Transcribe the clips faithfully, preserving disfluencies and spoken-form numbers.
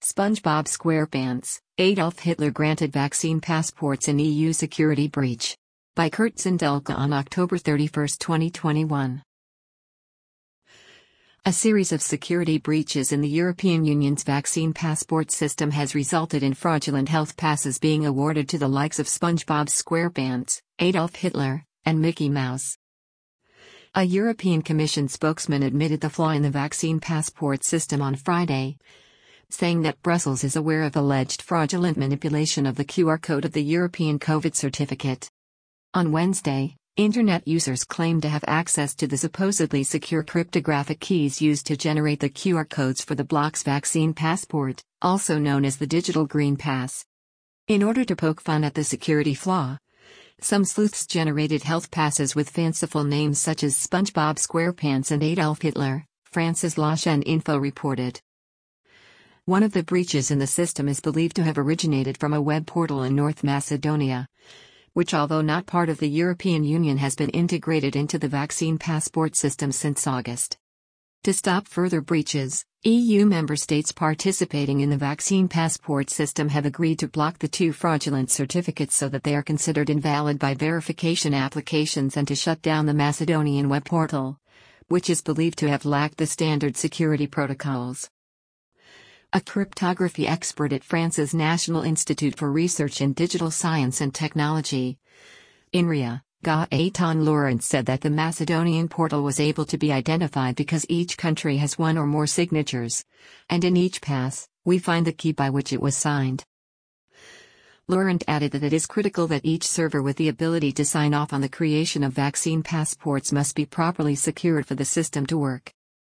SpongeBob SquarePants, Adolf Hitler granted vaccine passports in E U security breach. By Kurt Zindelka on October thirty-first, twenty twenty-one. A series of security breaches in the European Union's vaccine passport system has resulted in fraudulent health passes being awarded to the likes of SpongeBob SquarePants, Adolf Hitler, and Mickey Mouse. A European Commission spokesman admitted the flaw in the vaccine passport system on Friday, saying that Brussels is aware of alleged fraudulent manipulation of the Q R code of the European COVID certificate. On Wednesday, Internet users claimed to have access to the supposedly secure cryptographic keys used to generate the Q R codes for the bloc's vaccine passport, also known as the Digital Green Pass. In order to poke fun at the security flaw, some sleuths generated health passes with fanciful names such as SpongeBob SquarePants and Adolf Hitler, France's La Chaîne Info reported. One of the breaches in the system is believed to have originated from a web portal in North Macedonia, which, although not part of the European Union, has been integrated into the vaccine passport system since August. To stop further breaches, E U member states participating in the vaccine passport system have agreed to block the two fraudulent certificates so that they are considered invalid by verification applications, and to shut down the Macedonian web portal, which is believed to have lacked the standard security protocols. A cryptography expert at France's National Institute for Research in Digital Science and Technology, INRIA, Gaëtan Laurent, said that the Macedonian portal was able to be identified because each country has one or more signatures, and in each pass, we find the key by which it was signed. Laurent added that it is critical that each server with the ability to sign off on the creation of vaccine passports must be properly secured for the system to work.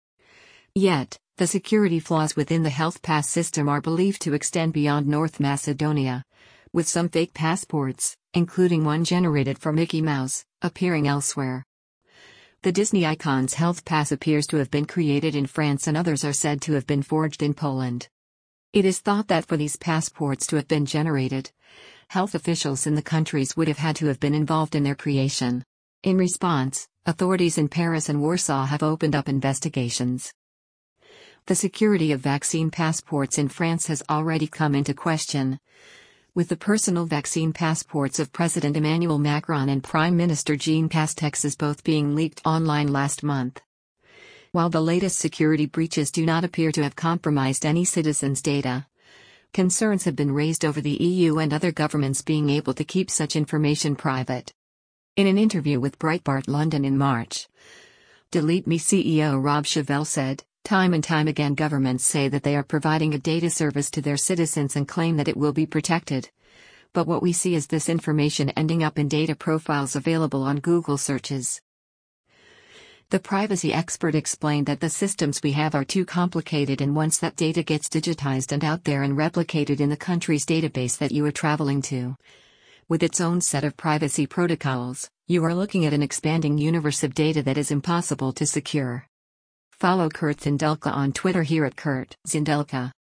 Yet, the security flaws within the health pass system are believed to extend beyond North Macedonia, with some fake passports, including one generated for Mickey Mouse, appearing elsewhere. The Disney icon's health pass appears to have been created in France, and others are said to have been forged in Poland. It is thought that for these passports to have been generated, health officials in the countries would have had to have been involved in their creation. In response, authorities in Paris and Warsaw have opened up investigations. The security of vaccine passports in France has already come into question, with the personal vaccine passports of President Emmanuel Macron and Prime Minister Jean Castex both being leaked online last month. While the latest security breaches do not appear to have compromised any citizens' data, concerns have been raised over the E U and other governments being able to keep such information private. In an interview with Breitbart London in March, Delete Me C E O Rob Chevelle said, "Time and time again governments say that they are providing a data service to their citizens and claim that it will be protected. But what we see is this information ending up in data profiles available on Google searches." The privacy expert explained that the systems we have are too complicated, and once that data gets digitized and out there and replicated in the country's database that you are traveling to, with its own set of privacy protocols, you are looking at an expanding universe of data that is impossible to secure. Follow Kurt Zindelka on Twitter here at Kurt Zindelka.